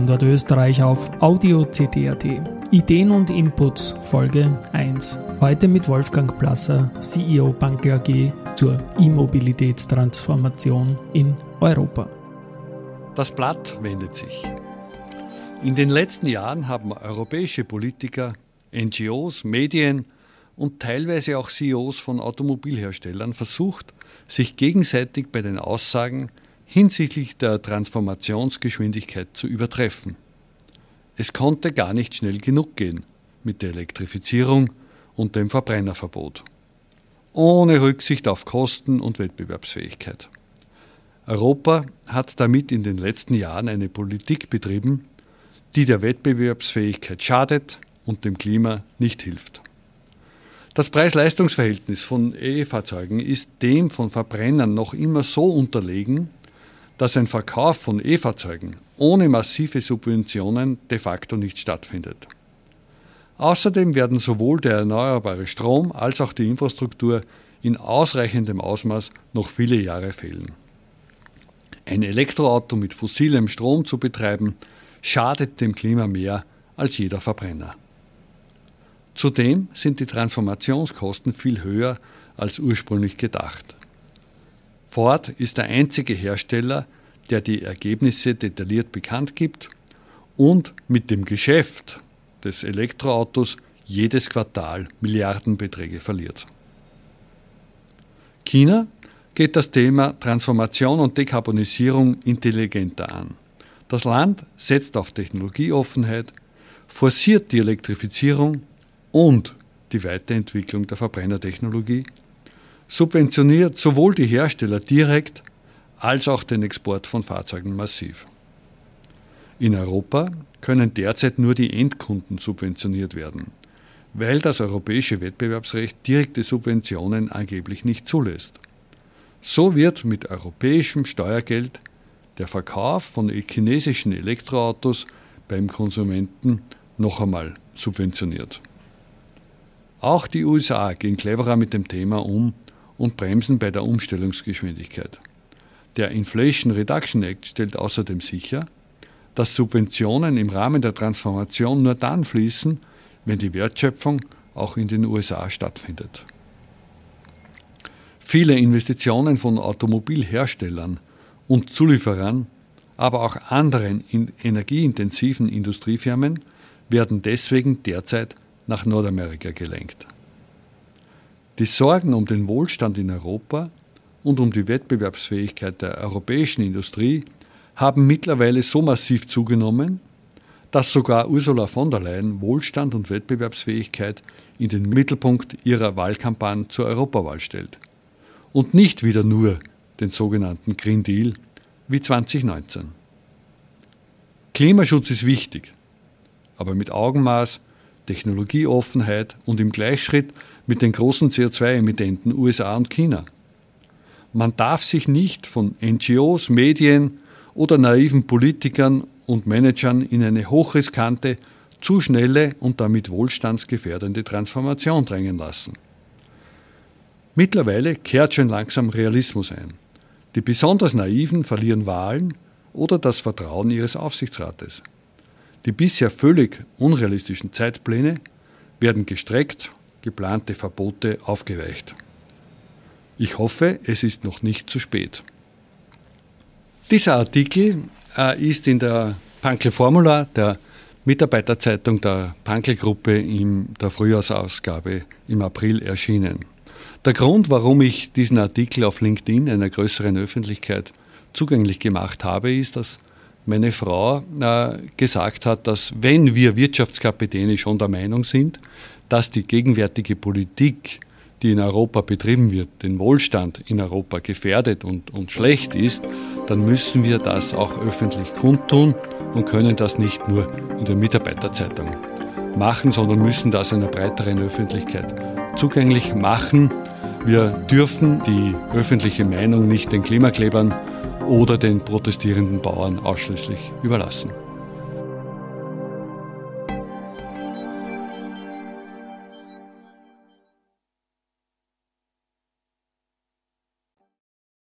Standort Österreich auf Audio CD.at. Ideen und Inputs, Folge 1. Heute mit Wolfgang Plasser, CEO Bankel AG zur E-Mobilitätstransformation in Europa. Das Blatt wendet sich. In den letzten Jahren haben europäische Politiker, NGOs, Medien und teilweise auch CEOs von Automobilherstellern versucht, sich gegenseitig bei den Aussagen hinsichtlich der Transformationsgeschwindigkeit zu übertreffen. Es konnte gar nicht schnell genug gehen mit der Elektrifizierung und dem Verbrennerverbot, ohne Rücksicht auf Kosten und Wettbewerbsfähigkeit. Europa hat damit in den letzten Jahren eine Politik betrieben, die der Wettbewerbsfähigkeit schadet und dem Klima nicht hilft. Das Preis-Leistungs-Verhältnis von E-Fahrzeugen ist dem von Verbrennern noch immer so unterlegen, dass ein Verkauf von E-Fahrzeugen ohne massive Subventionen de facto nicht stattfindet. Außerdem werden sowohl der erneuerbare Strom als auch die Infrastruktur in ausreichendem Ausmaß noch viele Jahre fehlen. Ein Elektroauto mit fossilem Strom zu betreiben, schadet dem Klima mehr als jeder Verbrenner. Zudem sind die Transformationskosten viel höher als ursprünglich gedacht. Ford ist der einzige Hersteller, der die Ergebnisse detailliert bekannt gibt und mit dem Geschäft des Elektroautos jedes Quartal Milliardenbeträge verliert. China geht das Thema Transformation und Dekarbonisierung intelligenter an. Das Land setzt auf Technologieoffenheit, forciert die Elektrifizierung und die Weiterentwicklung der Verbrennertechnologie, subventioniert sowohl die Hersteller direkt als auch den Export von Fahrzeugen massiv. In Europa können derzeit nur die Endkunden subventioniert werden, weil das europäische Wettbewerbsrecht direkte Subventionen angeblich nicht zulässt. So wird mit europäischem Steuergeld der Verkauf von chinesischen Elektroautos beim Konsumenten noch einmal subventioniert. Auch die USA gehen cleverer mit dem Thema um und bremsen bei der Umstellungsgeschwindigkeit. Der Inflation Reduction Act stellt außerdem sicher, dass Subventionen im Rahmen der Transformation nur dann fließen, wenn die Wertschöpfung auch in den USA stattfindet. Viele Investitionen von Automobilherstellern und Zulieferern, aber auch anderen energieintensiven Industriefirmen werden deswegen derzeit nach Nordamerika gelenkt. Die Sorgen um den Wohlstand in Europa und um die Wettbewerbsfähigkeit der europäischen Industrie haben mittlerweile so massiv zugenommen, dass sogar Ursula von der Leyen Wohlstand und Wettbewerbsfähigkeit in den Mittelpunkt ihrer Wahlkampagne zur Europawahl stellt und nicht wieder nur den sogenannten Green Deal wie 2019. Klimaschutz ist wichtig, aber mit Augenmaß, Technologieoffenheit und im Gleichschritt mit den großen CO2-Emittenten USA und China. Man darf sich nicht von NGOs, Medien oder naiven Politikern und Managern in eine hochriskante, zu schnelle und damit wohlstandsgefährdende Transformation drängen lassen. Mittlerweile kehrt schon langsam Realismus ein. Die besonders Naiven verlieren Wahlen oder das Vertrauen ihres Aufsichtsrates. Die bisher völlig unrealistischen Zeitpläne werden gestreckt, geplante Verbote aufgeweicht. Ich hoffe, es ist noch nicht zu spät. Dieser Artikel ist in der Pankel Formula, der Mitarbeiterzeitung der Pankel-Gruppe in der Frühjahrsausgabe im April erschienen. Der Grund, warum ich diesen Artikel auf LinkedIn einer größeren Öffentlichkeit zugänglich gemacht habe, ist, dass meine Frau gesagt hat, dass wenn wir Wirtschaftskapitäne schon der Meinung sind, dass die gegenwärtige Politik, die in Europa betrieben wird, den Wohlstand in Europa gefährdet und schlecht ist, dann müssen wir das auch öffentlich kundtun und können das nicht nur in der Mitarbeiterzeitung machen, sondern müssen das einer breiteren Öffentlichkeit zugänglich machen. Wir dürfen die öffentliche Meinung nicht den Klimaklebern oder den protestierenden Bauern ausschließlich überlassen.